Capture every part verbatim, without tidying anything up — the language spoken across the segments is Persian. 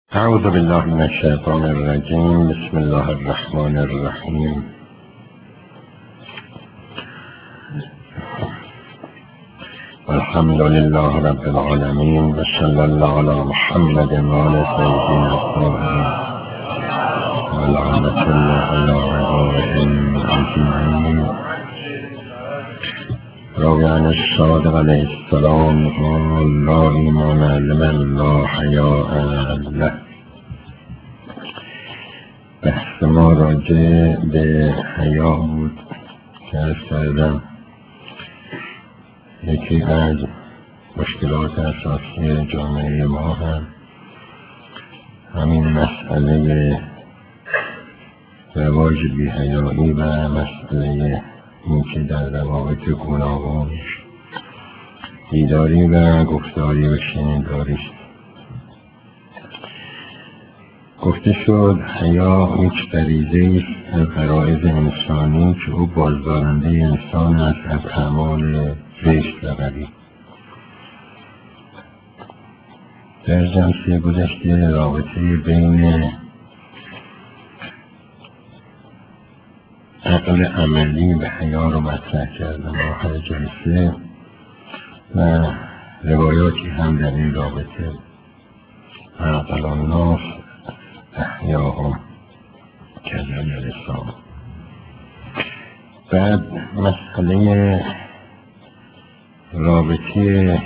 اعوذ بالله من الشیطان الرجیم. بسم الله الرحمن الرحیم. الحمد لله رب العالمین و صلی الله علی محمد و آل سیدنا الطاهرین و لعنة الله علی اعدائهم اجمعین. روی عن الصادق علیه السلام قال لا ایمان لمن لا حیاء له. بحث ما راجع به حیا بود که از کردم یکی از مشکلات اساسی جامعه ما هم همین مسئله رواج بی‌حیایی و مسئله این که در روابط گوناگون دیداری و گفتاری و شنیداری است. گفته شد حیا هیچ غریزه است از غرایز انسانی که او بازدارنده انسان است از اعمال زشت و قبیح. در جلسه گذشته رابطه بین عقل عملی و حیا رو مطرح کردم آخر جلسه و روایاتی هم در این رابطه عقل الناس احیاهم کذل الاسلام. بعد مسئله رابطه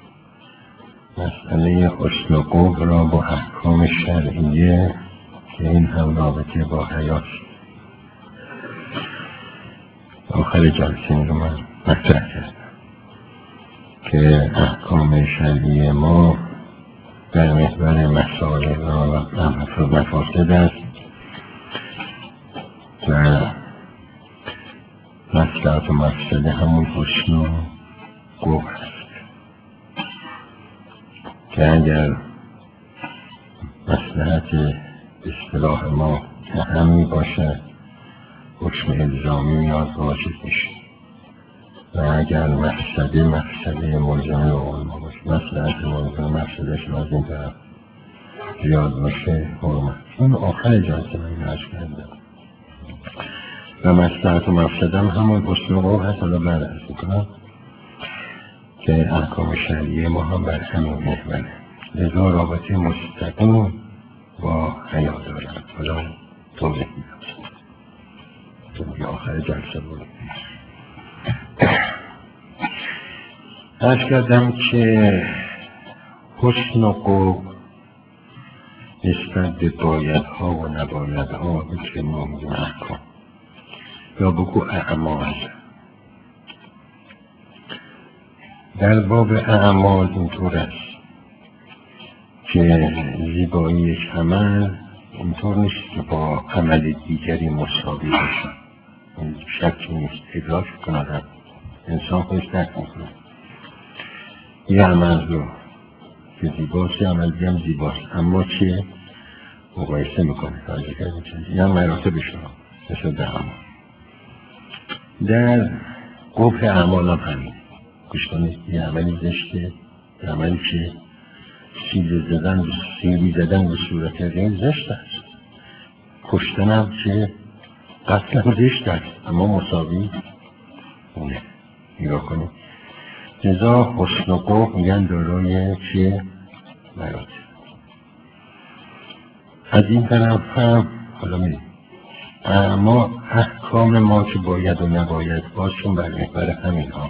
مسئله حسن و قبح را با احکام شرعیه که این هم رابطه با حیاست آخر جلسه رو من مطرح کردم که احکام شرعی ما در محور مسائل و مفاسد است و مصلحت و مفسده همون حسن و قبح است که اگر مصلحت اصطلاح ما همی باشد حکم الزامی میاد واجب میشه و اگر مفسده مفسده ملزمه و علما باشه مصلحت ملزمه مفسدهش از این طرف زیاد باشه حرمت. اون آخر جلسه من عرض کردم و مصلحت و مفسده هم همون حسن و قبح هست. حالا بعد عرض میکنم که احکام شرعی ما هم بر همین محوره، لذا رابطه مستقیم با حیا دارد. حالا توضیح میدم تو آخر جلسه بود. عرض کردم که حسن و قبح نسبت به بایدها و نبایدها که ما میگیم احکام یا بگو اعمال. در باب اعمال اینطور است که زیبایی یک عمل اینطور نیست که با عمل دیگری مساوی باشه. این شک نیست، ادراک کنه انسان خودش درک میکنه یه عمل رو که زیباست یه عمل دیگه هم زیباست، اما چیه؟ مقایسه میکنه یه هم مراتب شما مثل در عمل. در قبح اعمال هم همین گوش کنید. یه عملی زشته، یه عملی که سیلی زدن سیلی زدن به صورت غیر زشت است، کشتن هم که قتل هم زشت است اما مساوی اونه. نگاه کنید لذا حسن و قبح میگن دارای چیه؟ مراتب. از این طرف هم حالا میدیم اما احکام ما که باید و نباید باشون بر محور همین ها.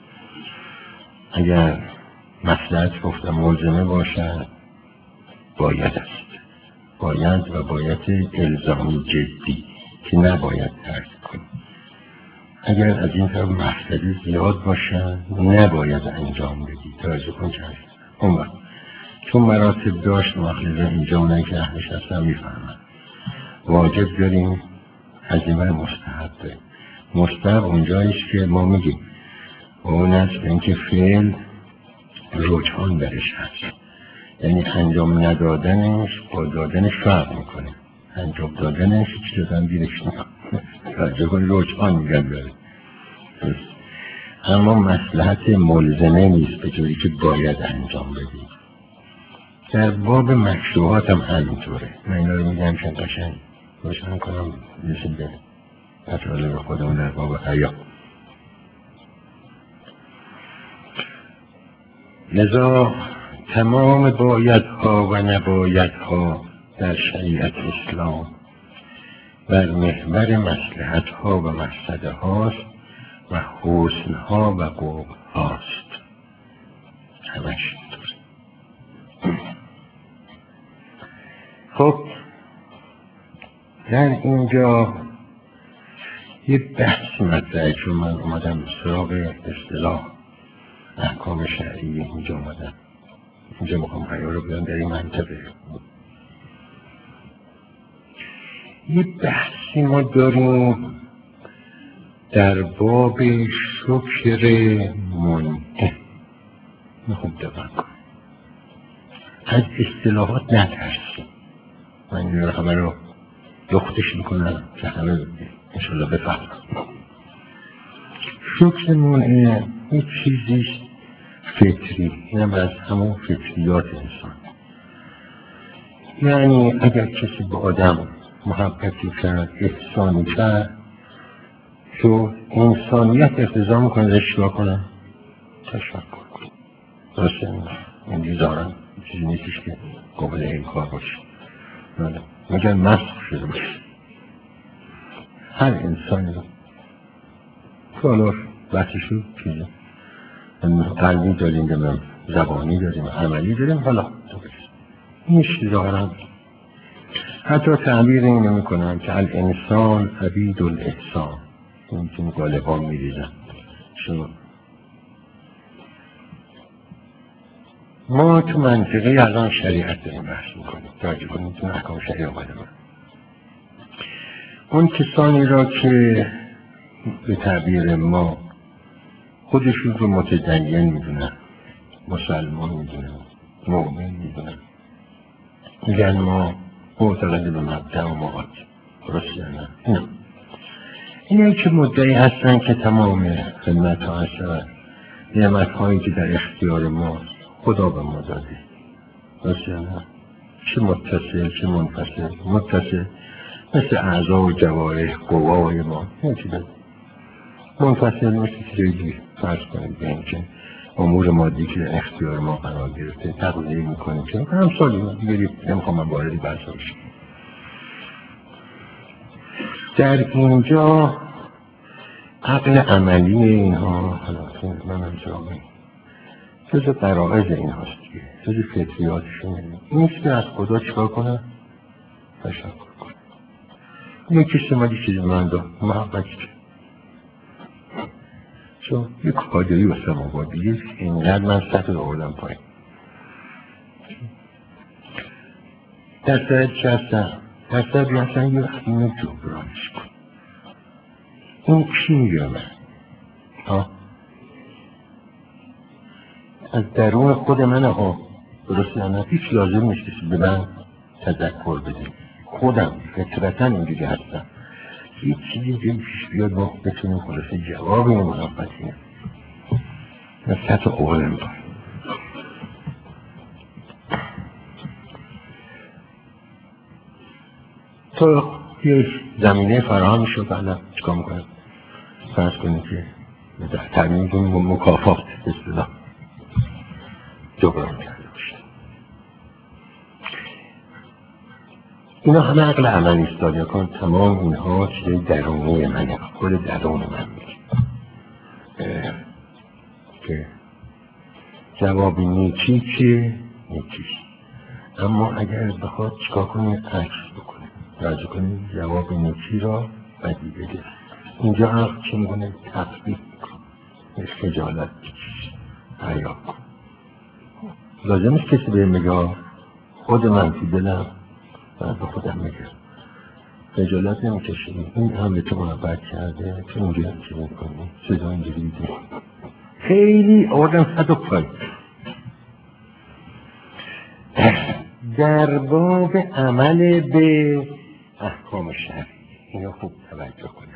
اگر مصلحت گفتم ملزمه باشد باید است، باید و باید الزامی جدی که نباید ترک کنیم. اگر از این طرف مفسده زیاد باشه نباید انجام بدی. توجه کن که اون وقت چون مراتب داشت مخلصه اینجا اونایی که اهلش هستن میفهمن واجب داریم، عزیمه مستحب داریم. مستحب اونجاییست که ما میگیم و اون است به اینکه فعل رجحان درش هست، یعنی انجام ندادنش با دادنش فرق میکنه. انجام دادنش چی دادن دیرش نمیاد توجه کن رجحان میگن داره، اما مصلحت ملزمه نیست به جوری که باید انجام بدید. در باب مشروعات هم همینطوره. من اینا رو میگم چون قشنگ روشن کنم مثل به مطالب خودمون در باب حیا. لذا تمام بایدها و نبایدها در شریعت اسلام بر محور مصلحتها و مفسده هاست و حسنها و قبح هاست. همش اینطور. خب در اینجا یه بحث مطرحه، چون من اومدم سراغ اصطلاح احکام شرعی اینجا اومدم، اینجا میخوام حیا رو بیان در این منطقه. یه بحثی ما داریم در باب شکر منعم. خوب دقت کن، از اصطلاحات نترسیم. من این رو همه رو لختش میکنم که همه انشالله بفهم. شکر منعم یک چیزیست فطری، اینم از همون فطریات انسان. یعنی اگر کسی به آدم محبتی کرد، احسانی کرد، تو انسانیت اقتضا میکنه ازش چیکار کنم؟ تشکر کنم. درسته؟ این دیزارن چیزی نیستش که قابل انکار باشه، مگر مسخ شده باشه. هر انسانی رو که حالا بحثشو چیزه قلبی داریم، زبانی داریم، عملی داریم، حالا این ظاهرا حتی تعبیر اینو میکنم که الانسان عبید الاحسان. این که غالبا میریزن. شما ما تو منطقه الان شریعت داریم بحث میکنیم، توجه کنیم تو احکام شریعت آمده من. اون کسانی را که به تعبیر ما خودشون رو متدین میدونن، مسلمان میدونن، مؤمن میدونن، میگن ما معتقد به مبدأ و معاد. درست یا نه؟ نه. اینه که مدعی هستن که تمام خدمت ها هست، نعمت هایی که در اختیار ما خدا به ما داده. درست یا نه؟ چه متصل چه منفصل. متصل مثل اعضا و جوارح قوای ما، این چی داده. منفصل مثل چیزی فرض کنید به این که امور مادی که در اختیار ما قرار گرفته تقضیه میکنیم که هم سالی دیگری نمیخوام من باردی بحث باشم. در اینجا عقل عملی اینها حالا من هم جامعه جز قرائز این هاست دیگه، جز فطریاتشون نیست که از خدا چکار کنن؟ تشکر کنن. یکی سمالی چیزی من داد محبت کرد، چون یک خادری و سماوادیه اینقدر من سطح رو آوردم پایین. در سرد چه هستن؟ در سرد هستن یه اینو جبرانش کن. این کی میگه من؟ ها؟ از درون خود منه ها. درست یا نه؟ هیچ لازم نیست که به من تذکر بدیم. خودم فطرتا اینجوری هستم. هیچ چیزی که پیش بیاد ما بتونیم خلاصه جواب این محبتیم و سطح قولم باید. تو یه زمینه فراهم شد الان چکار میکنم؟ فرض کنید که ترمیم کنیم مکافات اصطلاح جبران کرده باشه. اینا همه عقل عملی است. داریا کن تمام اینها چیزای درونی منه، خود درون من میگه که جواب نیکی که نیکیست، اما اگر بخواد چکار کنه عکس بکنه، راجع کنه جواب نیکی را بدی بده. اینجا عقل چه میکنه؟ تطبیق میکنه، خجالت بکش، حیا کن. لازم است کسی به میگه خود من تو دلم باید به خودم میگه خجالت نمیکشی، این هم به تو محبت کرده، تو اینجا هم چی میکنی؟ صدا اینجوری میده خیلی آدم صد و پای. در باب عمل به احکام شرعی اینو خوب توجه کنید.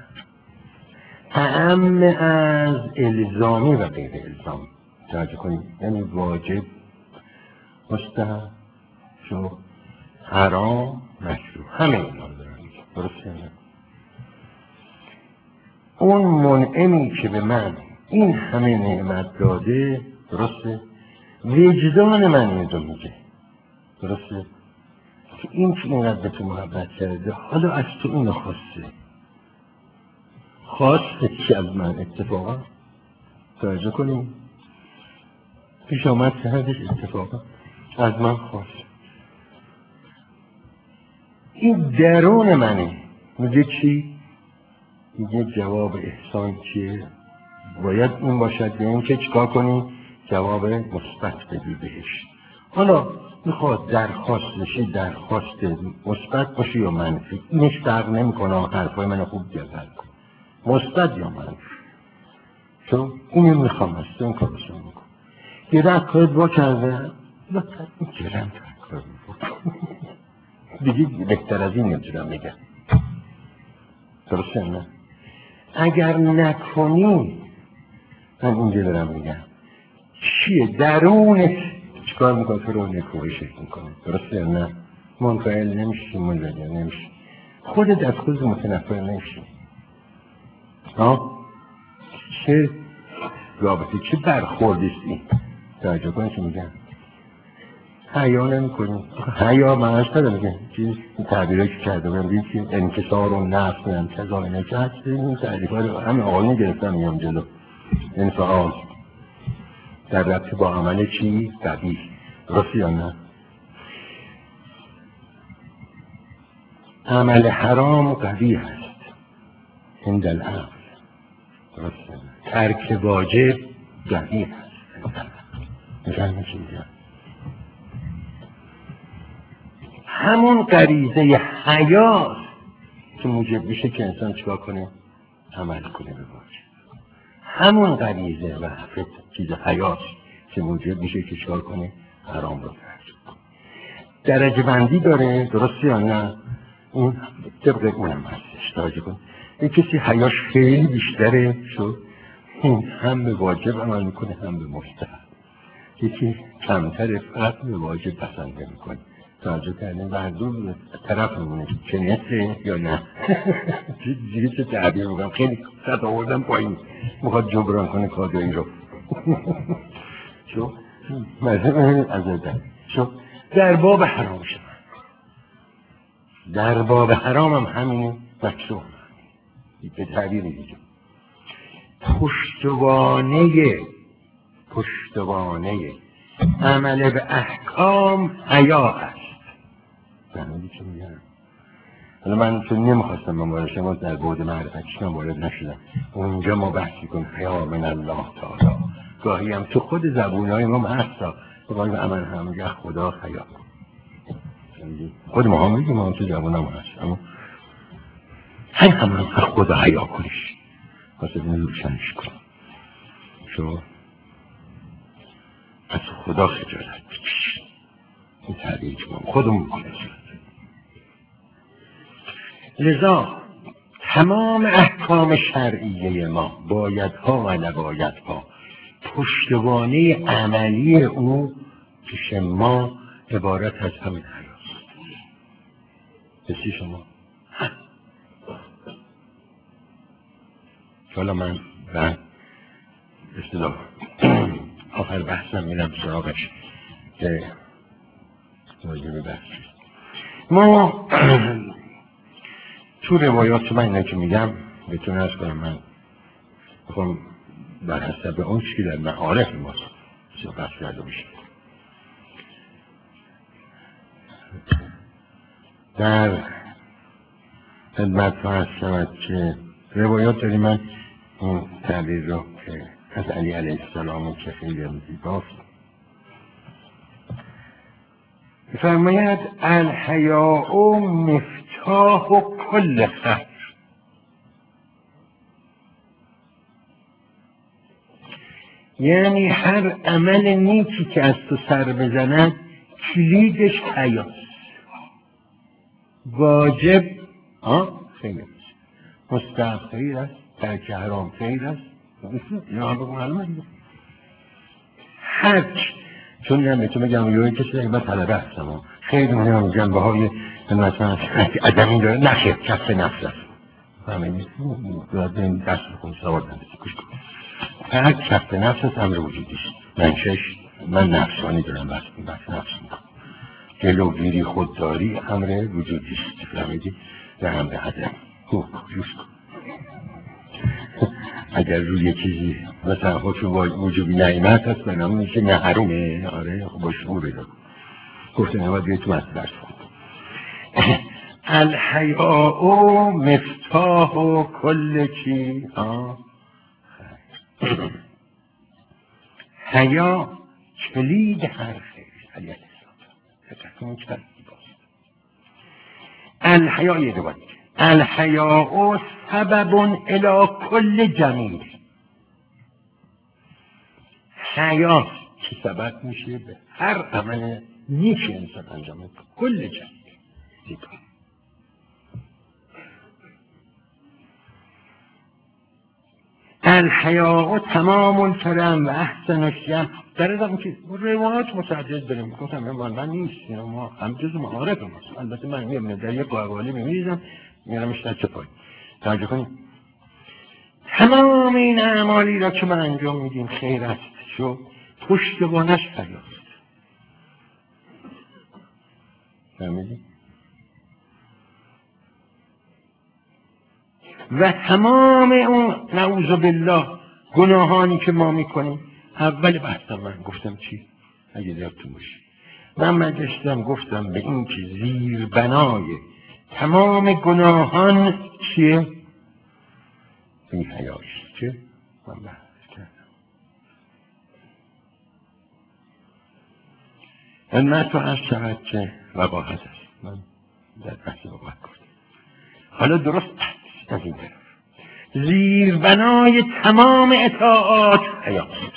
اهم از الزامی و غیر الزامی توجه کنید. یعنی واجب مستحب شو حرام مکروه، همه اینا رو دارن میگه. درسته نه؟ اون منعمی که به من این همه نعمت داده، درسته، وجدان من اینو میگه، درسته، که این که اینقدر به تو محبت کرده، حالا از تو اینو خواسته خواسته که از من اتفاقا توجه کنیم پیش آمد سهدش اتفاقا از من خواست. این درون منه میگه چی؟ میگه جواب احسان چیه؟ باید این باشد به این که چیکار کنی؟ جواب مثبت بدی بهش. حالا میخواد درخواست بشی درخواست مثبت باشی یا منفی، اینش فرق نمیکنه، حرفای من خوب جزل کن، مثبت یا منفی، چون اینو میخوام از تو این کار بسیم میکن. یه رکایت با کرده لطفت میگرم کار دیگه بهتر از این نمیتونم بگم، درسته نه؟ اگر نکنی من اینجا دارم میگم چیه درونت چیکار میکنه تو رو نکوهشت میکنه، درسته نه؟ منفعل نمیشی، منزجر نمیشی، خودت از خود متنفر نمیشی. ها چه رابطه چه برخوردیست این؟ توجه کنی چه میگم؟ حیا نمی کنی. حیا معنیش داره میگه چیز تعبیرهایی که کرده بودم دید که انکسار و نفس نم کذانه که هستی این تعریف ها رو همه آقایون گرفتم میام جلو. انفعال در ربط با عمل چی؟ قبیح، راستی یا نه؟ عمل حرام قبیح هست عند العقل، درسته؟ ترک واجب قبیح هست. مثلا چی میگم؟ همون غریزه حیات که موجب میشه که انسان چیکار کنه؟ عمل کنه به واجب. همون غریزه و چیز حیات که موجب میشه که چیکار کنه؟ حرام رو ترک کنه. درجه بندی داره، درسته یا نه؟ اون طبق اونم هستش. توجه کن یک کسی حیاش خیلی بیشتره شد این هم به واجب عمل میکنه هم به مستحب. یکی کمتر فقط به واجب پسند میکنه. توجه کردیم بردون طرف میمونه چه نصفه یا نه؟ دیگه چه تعبیر میکنم خیلی سطح آوردم پایین میخواد جبران کنه کادایی رو شو مذهب از ازده شو در باب حرام شد، در باب حرام هم همینه مکروه به تعبیر دیگه پشتوانه پشتوانه عمل به احکام حیا است. فهمیدی چه میگم؟ حالا من چون نمیخواستم من وارد شما در بعد معرفتش من وارد نشدم. اونجا ما بحثی کن حیا من الله تعالی، گاهی هم تو خود زبونهای ما هستا بقید عمل هم میگه خدا حیا کن. خود ما هم میگیم ما تو زبون هم هست، اما هم هم هم خدا حیا کنیش واسه این روشنش کن شو از خدا خجالت بکش. این تعبیر که ما خودمون میکنه. لذا تمام احکام شرعیه ما بایدها و نبایدها پشتوانه عملی او پیش ما عبارت از همین حیاست. بسی شما حالا من و اصطلاح آخر بحثم میرم سراغش که موضوع بحث ما تو روایات من اینه که میگم بهتون ارز کنم من بخوام بر حسب اون چی در معارف ما صحبت کرده بشه. در خدمت هستم که روایات داریم من این تعبیر رو که از علی علیه السلام که خیلی هم زیباست فرماید الحیاء مفتاح کل خیر، یعنی هر عمل نیکی که از تو سر بزند کلیدش حیاست. واجب ها خیر است، مستحب خیر است، ترک حرام خیر است. هر چون میگم به تو میگم یه کسی من طلبه هستم خیلی میگم جنبه های مثلا عدمی داره نخیر کف نفس است فهمیدی؟ این دست بکن سوار نمیدی کش کن فقط کف نفس است امر وجودیست منشش من نفسانی دارم بس بس نفس میکنم جلوگیری خودداری امر وجودیست فهمیدی؟ و امر عدم خوب جوز کن اگر روی چیزی مثلا خودشون وجوبی نعیمت هست بنامه میشه نه حرومه آره خب با شعور بگم گفته نمید بیایی تو مست درس کن الحیاء مفتاح کل چی حیا کلید هر خیر علیه السلام الحیاء یه دوباره الحیاء سبب الی کل جمیل حیا که سبب میشه به هر عمل نیک انسان انجام بده کل جمیل زیبا الحیاء تمام الکرم و احسن الشیم در ازم که روایات متعدد داریم گفتم من من نیست ما هم جز معارف هست البته من میام در یک قوالی میریزم میرم اشتر چه پای توجه کنیم تمام این اعمالی را که ما انجام میدیم خیر است شو پشتوانش حیاست فهمیدی؟ و تمام اون نعوذ بالله گناهانی که ما میکنیم اول بحثم من گفتم چی؟ اگه یادتون باشه من مجلسم گفتم به این که زیر بنای تمام گناهان چیه؟ بی حیاست چه؟ من بحث کردم علمت رو از شود که وقاحت است من در بحث وقاحت کردم حالا درست از این طرف زیر بنای تمام اطاعات حیاست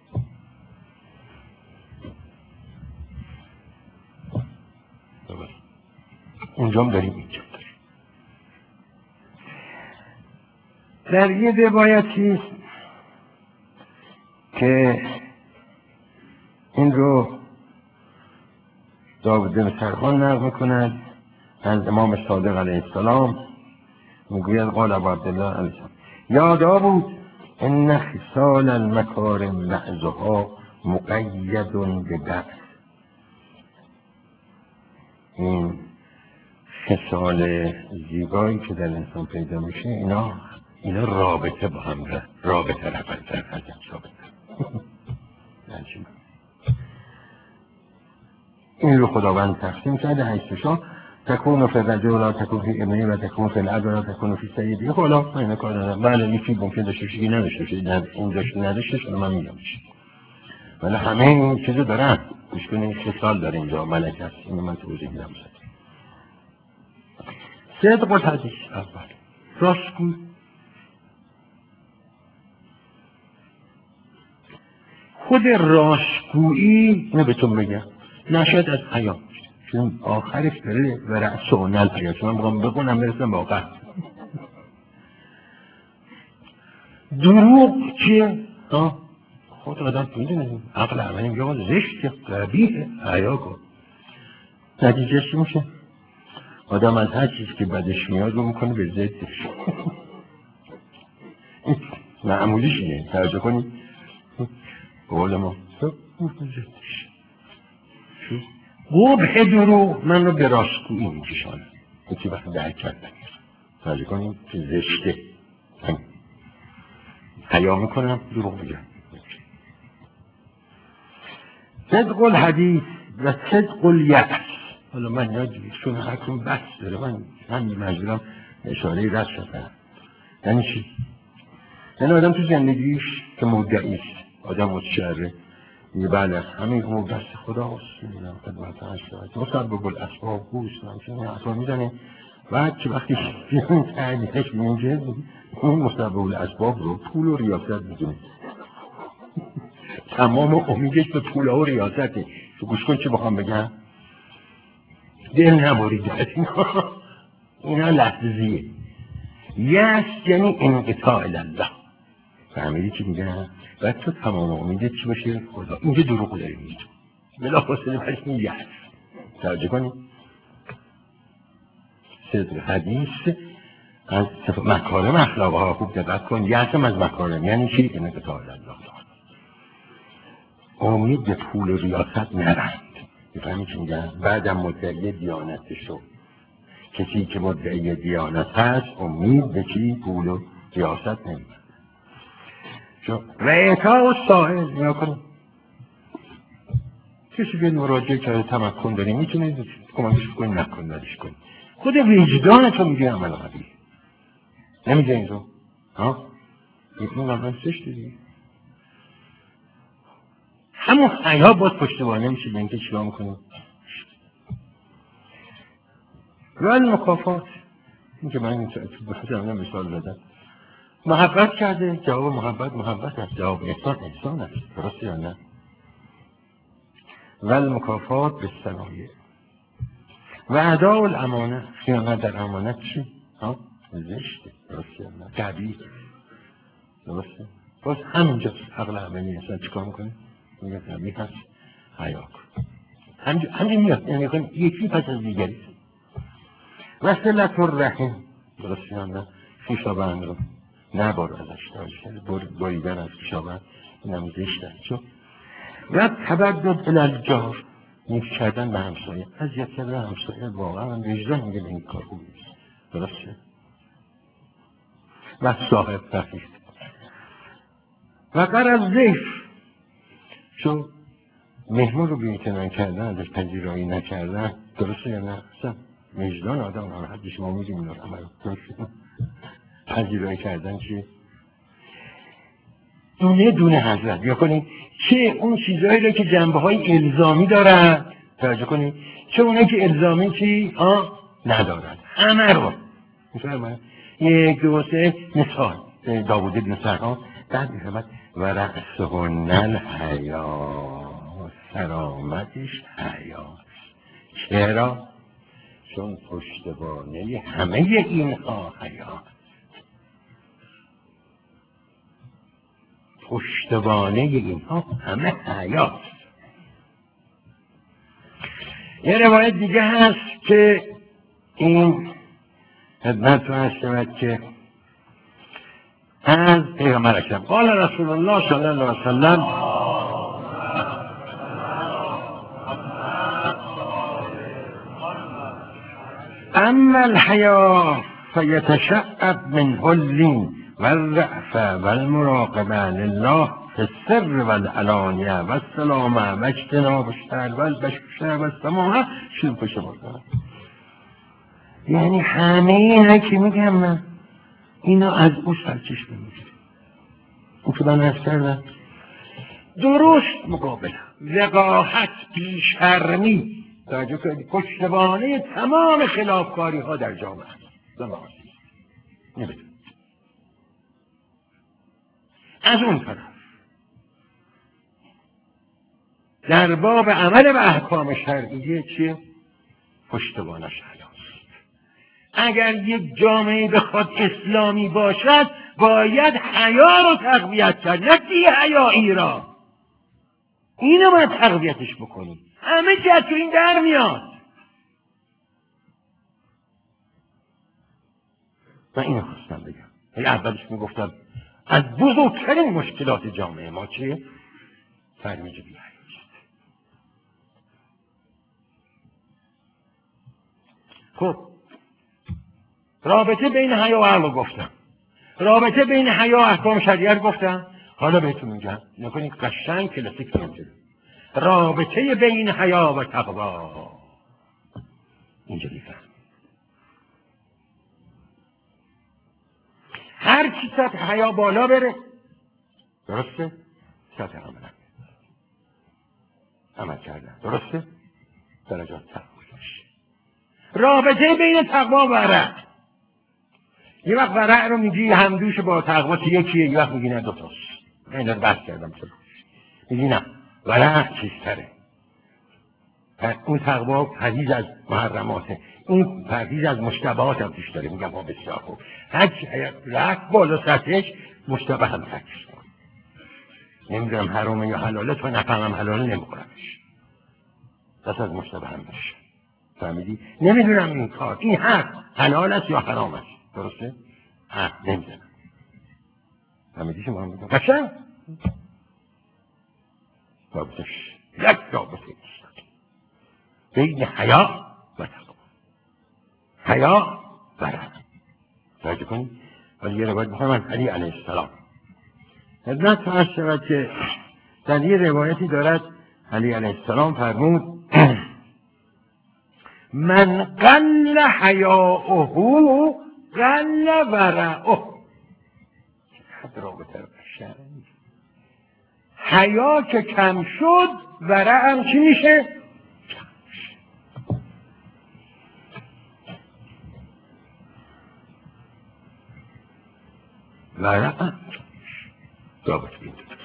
اونجا هم داریم اینجا در یه روایتی که این رو داود بن سرخان نقل میکند از امام صادق علیه السلام میگوید قال ابو عبدالله علیه السلام یا داود ان خصال المکارم بعضها مقید ببعض این خصال زیبایی که در انسان پیدا میشه اینا اینا رابطه با هم دارن رابطه رفت در حضرت ثابت این رو خداوند تقسیم کرده هشتشا تکون فی الرجل ولا تکون فی ابنه و تکون فی الاب ولا تکون فی سیده خلا این کار ندارم بله یکی ممکن داشته بشه نداشته باشه این داشته نداشته شده من میگم ولی همه این چیزو دارن مشکل این خصال داره اینجا ملک هست اینو من توضیح میدم صدق الحدیث اول راستگویی خود راستگویی اینو بهتون میگم نشد از حیا چون آخرش داره و رأس و نل حیا چون من بخوام بکنم برسم با آخر دروغ چیه؟ خود آدم میدونه عقل همه میگه باز زشته قبیه حیا کن نتیجه چی میشه؟ آدم از هر چیز که بدش میاد رو میکنه به ضدش معمولیش اینه توجه کنید قول ما زدش قبح دروغ من رو به راستگویی میکشانم یکی وقت درک کردن توجه کنید که زشته حیا میکنم دروغ میگم صدق الحدیث و صدق الیأس حالا من یادی چون حکم بحث داره من من مجبورم اشاره رد شدم یعنی چی؟ یعنی آدم تو زندگیش که مدعیست آدم متشرع میگه بله همین امور دست خدا هست میدونم خدمت هست مسبب الاسباب گوش همچنین اصلا میزنه بعد که وقتی تعلیقش میگه اون مسبب الاسباب رو پول و ریاست میدونه تمام امیدش به پول و ریاسته تو گوش کن چه بخوام بگم دل نبارید از اینا اینا لحظیه یست یعنی انقطاع الله فهمیدی چی میگم؟ باید تو تمام امیدت چی باشه خدا اینجا دروغ داری میگی بلافاصله پس این یأس. توجه کنید صدر حدیث از مکارم اخلاق ها خوب دقت کن. یأس از مکارم یعنی چی؟ اینه که تعالی الله تعالی امید به پول ریاست نرند. میفهمی چی میگم؟ بعدم مدعی دیانت شو. کسی که مدعی دیانت هست امید به چی؟ پول و ریاست نمید. رعیتا و سائل نیا کنیم کسی به مراجعه که تمکن داریم میتونید کمکش کنید نکن ندیش کنید. خود وجدان تو میگه عمل قبیل نمیگه این رو ها؟ این عمل سشت دیگه همون حیا باز پشتوانه میشه به اینکه چیکار میکنیم. ولی مکافات این که من این زمینه مثال زدم محبت کرده جواب محبت محبت است جواب احسان احسان است. درسته یا نه؟ ولی مکافات به صنایع و اداء الامانه خیانت در امانت چی؟ ها؟ زشته. درسته یا نه؟ قبیح. درسته؟ باز همینجا عقل عملی انسان چیکار میکنه؟ میگه قبیح هست حیا کن. همین میاد یعنی کنیم یکی پس از دیگری. و صلت الرحم درسته یا نه؟ خویشاوند رو نبار ازش داشته بریدن از خویشاوند اینم زشت است. چون و تبدد الالجار نیک کردن به همسایه اذیت کردن همسایه واقعا من وجدان میگه به این کار خوب نیست. درسته؟ و صاحب رفیق و قرض ضیف چون مهمون رو بی‌اعتنا کردن ازش پذیرایی نکردن. درسته یا نه؟ اصلا وجدان آدم ناراحت شما میگیم اینا رو درسته؟ پذیرایی کردن چیه؟ دونه دونه حضرت بیا کنید چه اون چیزهایی رو که جنبه های الزامی دارن توجه کنید چه اونایی که الزامی چی؟ آه ندارن همه رو میفهمن. یک دو سه مثال داوود ابن سرحان بعد میفهمد و رأسهن الحیا سرآمدش حیاست. چرا؟ چون پشتوانه همه اینها حیاست. پشتوانه اینها همه حیاست. یه روایت دیگه هست که این خدمتتون هست شود که از پیغمبر اکرم قال رسول الله صلی الله علیه وسلم اما الحیا فیتشعب منه اللین والرأفة والمراقبة لله في السر والعلانية والسلامة واجتناب الشر والبشر والسماحة شروع بشه بردن. یعنی همه اینا که میگم من اینا از او سرچشمه میگیره. اون که من عرض کردم درست مقابل وقاحت بیشرمی توجه کنید پشتوانه تمام خلافکاری ها در جامعه است. نمیدونم از اون طرف در باب عمل و احکام شرعیه چیه؟ پشتوانش حیاست. اگر یک جامعه بخواد اسلامی باشد باید حیا رو تقویت کرد نه بی حیایی را. اینو باید تقویتش بکنیم. همه جد تو این در میاد و اینو خواستم بگم. اولش میگفتم از بزرگترین مشکلات جامعه ما چیه؟ ترویج بی‌حیایی است. خب رابطه بین حیا و عقل گفتم. رابطه بین حیا و احکام شریعت گفتم. حالا بهتون میگم نکنید قشنگ کلاسیک میگم رابطه بین حیا و تقوا اینجا میفهم. هر چی سطح حیا بالا بره درسته؟ سطح عمل عمل کردن درسته؟ درجات تقوی میشه. رابطه بین تقوا و ورع یه وقت ورع رو میگی همدوش با تقوا یکیه یه وقت میگی نه دوتاست. من این رو بحث کردم میگی نه ورع چیزتره. اون تقوا پرهیز از محرماته این پرهیز از مشتبهات هم توش داره. میگم ها بسیار خوب هرچی رفت بالا سطحش مشتبه هم تکش کن. نمیدونم حرامه یا حلاله تو نفهمم حلاله نمیخورمش. دست از مشتبه هم میشه. فهمیدی؟ نمیدونم این کار این حق حلال است یا حرام است. درسته؟ حق نمیدونم. فهمیدی شما هم بگم قشنگ رابطش یک رابطه است بین حیا و تقوا. حیا و رحم. توجه کنید. ولی یه روایت میخوام از علی علیه السلام خدمت فرض شود که در یه روایتی دارد علی علیه السلام فرمود من قل حیاؤه قل ورعه. چقدر رابطه قشنگ. حیا که کم شد ورع هم چی میشه؟ کم میشه. ورع هم کم میشه. رابطه بین دو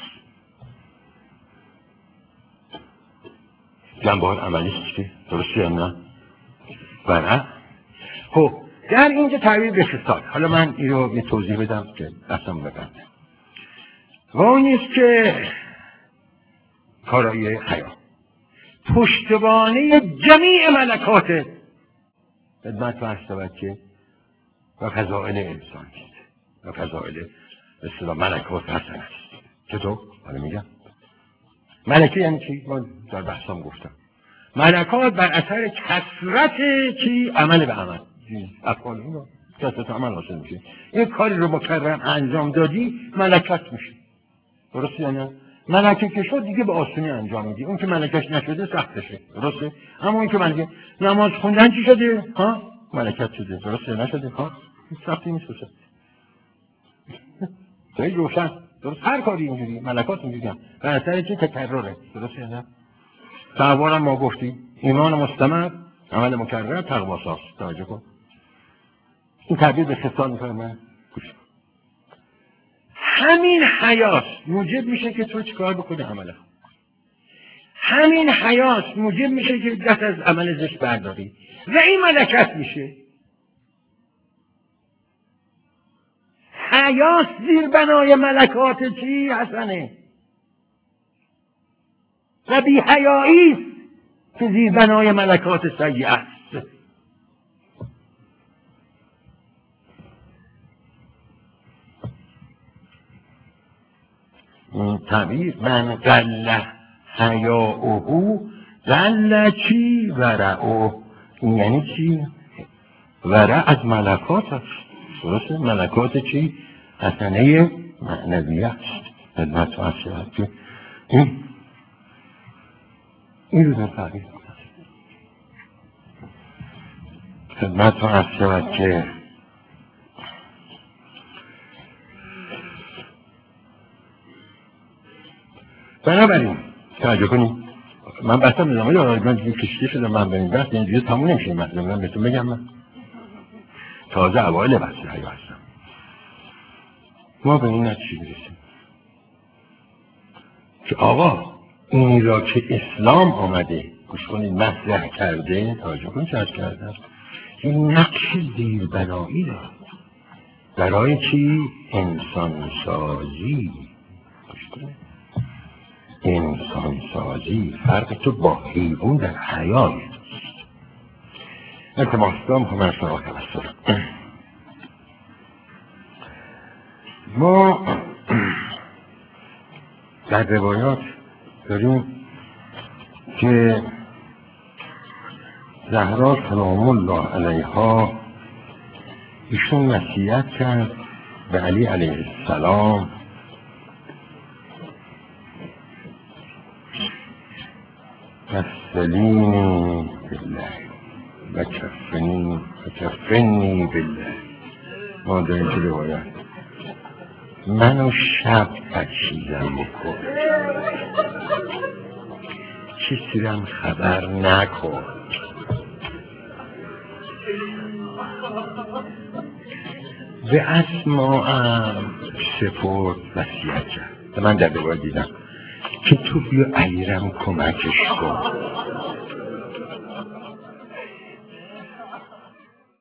جنبه‌های عملیش چیه؟ درسته یا نه؟ ورع. خب در اینجا تعبیر به خصال. حالا من این رو یه توضیح بدم که اصلا بگم و اون نیست که کارایی حیا پشتوانه جمیع ملکات خدمت فرض شود که و فضائل انسان است و فضائل اصطلاح ملکات حسن است. چطور؟ حالا میگم ملکه یعنی چی؟ من در بحثم گفتم ملکات بر اثر کثرت چی؟ عمل به عمل افعال این رو کثرت عمل حاصل میشه. یک کاری رو مکرم انجام دادی ملکت میشه. درسته یا نه؟ ملکه که شد دیگه به آسونی انجام میدی. اون که ملکش نشده سختشه. درسته؟ اما اون که ملکه نماز خوندن چی شده؟ ها؟ ملکت شده. درسته نشده؟ ها؟ سختی نیست. خیلی روشن. درست هر کاری اینجوری ملکات اینجوری بر اثر چی؟ تکرره. درسته یا نه؟ تقوا ما گفتیم ایمان مستمر عمل مکرر تقوا ساز. توجه کن. این تعبیر به خصال میکنه من گوش کن. همین حیاس موجب میشه که تو چیکار بکنی عمله. همین حیاس موجب میشه که دست از عمل زشت برداری و این ملکت میشه. حیاس زیر بنای ملکات چی حسنه و بی حیایی است که زیر بنای ملکات سیئه است. تعبیر من قل حیاؤه قل چی ورعه. این یعنی چی؟ ورع از ملکات است. درسته؟ ملکات چی؟ حسنه معنویه است. خدمت فرض شود که این این رو در تعبیر خدمت فرض شود که بنابراین توجه کنید من بحثم نظامی رو من دیگه کشیده شدم من به این بحث این دیگه تموم نمیشه. من من بهتون بگم من تازه اوایل بحث حیا هستم. ما به این نتیجه برسیم که آقا این را که اسلام آمده گوش کنید مطرح کرده توجه کنید چه کرده این نقش زیربنایی دارد برای چی؟ انسان سازی. گوش کنید انسان سازی فرق تو با حیوان در حیات التماس دارم همه سراغ توسط ما در روایات داریم که زهرا سلام الله علیها ایشون نصیحت کرد به علی علیه السلام مثلینی بالله و کفنی و کفنی بالله. ما داریم که روایت منو شب تکشیزم بکن کسی رم خبر نکن به اسماعم سپرد وصیت کرد. من در روایت دیدم که تو بیا علیرم کمکش کن